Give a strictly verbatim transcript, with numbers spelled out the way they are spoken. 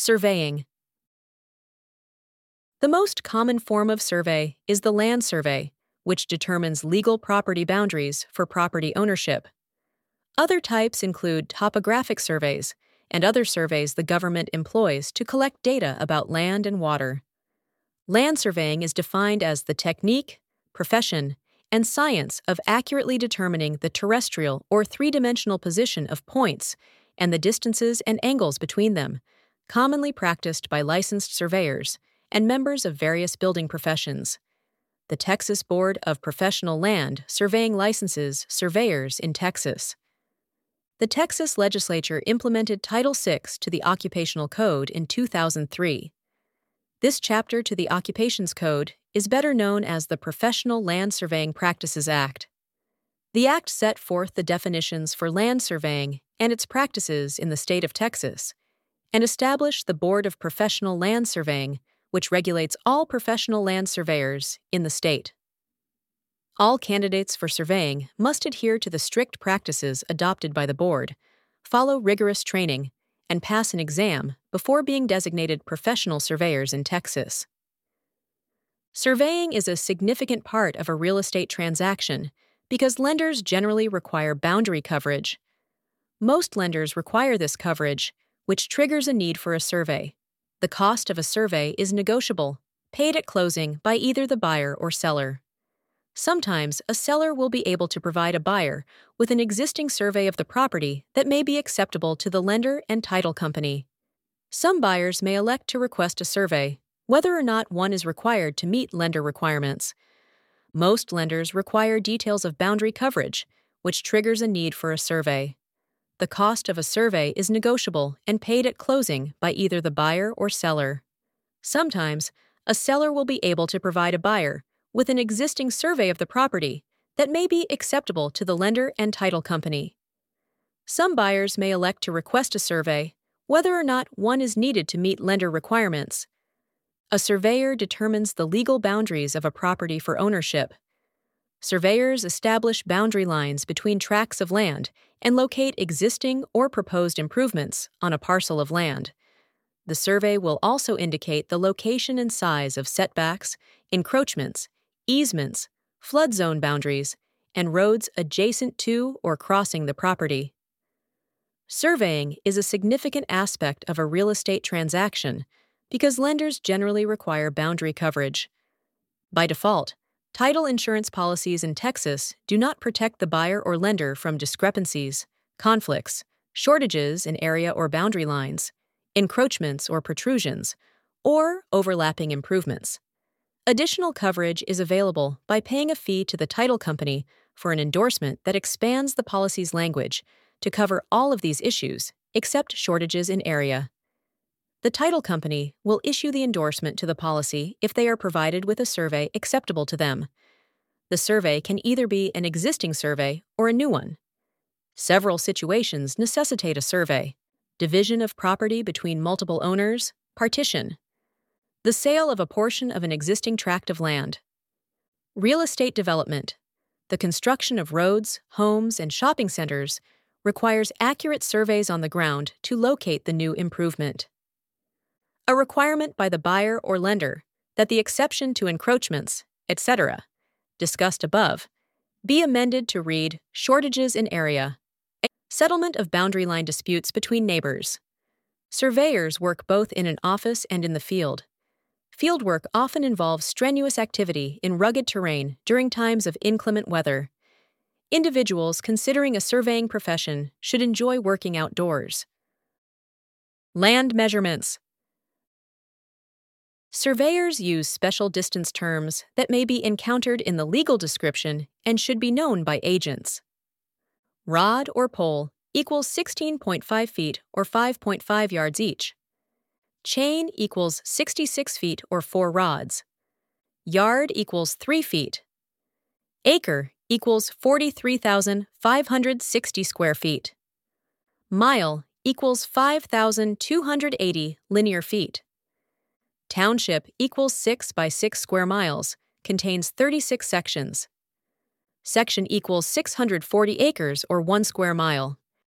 Surveying. The most common form of survey is the land survey, which determines legal property boundaries for property ownership. Other types include topographic surveys and other surveys the government employs to collect data about land and water. Land surveying is defined as the technique, profession, and science of accurately determining the terrestrial or three-dimensional position of points and the distances and angles between them, commonly practiced by licensed surveyors and members of various building professions. The Texas Board of Professional Land Surveying licenses surveyors in Texas. The Texas legislature implemented Title six to the Occupational Code in two thousand three. This chapter to the Occupations Code is better known as the Professional Land Surveying Practices Act. The act set forth the definitions for land surveying and its practices in the state of Texas, and established the Board of Professional Land Surveying, which regulates all professional land surveyors in the state. All candidates for surveying must adhere to the strict practices adopted by the board, follow rigorous training, and pass an exam before being designated professional surveyors in Texas. Surveying is a significant part of a real estate transaction because lenders generally require boundary coverage. Most lenders require this coverage, which triggers a need for a survey. The cost of a survey is negotiable, paid at closing by either the buyer or seller. Sometimes, a seller will be able to provide a buyer with an existing survey of the property that may be acceptable to the lender and title company. Some buyers may elect to request a survey, whether or not one is required to meet lender requirements. Most lenders require details of boundary coverage, which triggers a need for a survey. The cost of a survey is negotiable and paid at closing by either the buyer or seller. Sometimes, a seller will be able to provide a buyer with an existing survey of the property that may be acceptable to the lender and title company. Some buyers may elect to request a survey, whether or not one is needed to meet lender requirements. A surveyor determines the legal boundaries of a property for ownership. Surveyors establish boundary lines between tracts of land and locate existing or proposed improvements on a parcel of land. The survey will also indicate the location and size of setbacks, encroachments, easements, flood zone boundaries, and roads adjacent to or crossing the property. Surveying is a significant aspect of a real estate transaction because lenders generally require boundary coverage. By default, title insurance policies in Texas do not protect the buyer or lender from discrepancies, conflicts, shortages in area or boundary lines, encroachments or protrusions, or overlapping improvements. Additional coverage is available by paying a fee to the title company for an endorsement that expands the policy's language to cover all of these issues except shortages in area. The title company will issue the endorsement to the policy if they are provided with a survey acceptable to them. The survey can either be an existing survey or a new one. Several situations necessitate a survey: division of property between multiple owners, partition, the sale of a portion of an existing tract of land. Real estate development, the construction of roads, homes, and shopping centers, requires accurate surveys on the ground to locate the new improvement. A requirement by the buyer or lender that the exception to encroachments, et cetera, discussed above, be amended to read shortages in area. Settlement of boundary line disputes between neighbors. Surveyors work both in an office and in the field. Fieldwork often involves strenuous activity in rugged terrain during times of inclement weather. Individuals considering a surveying profession should enjoy working outdoors. Land measurements. Surveyors use special distance terms that may be encountered in the legal description and should be known by agents. Rod or pole equals sixteen point five feet or five point five yards each. Chain equals sixty-six feet or four rods. Yard equals three feet. Acre equals forty-three thousand five hundred sixty square feet. Mile equals five thousand two hundred eighty linear feet. Township equals six by six square miles, contains thirty-six sections. Section equals six hundred forty acres or one square mile.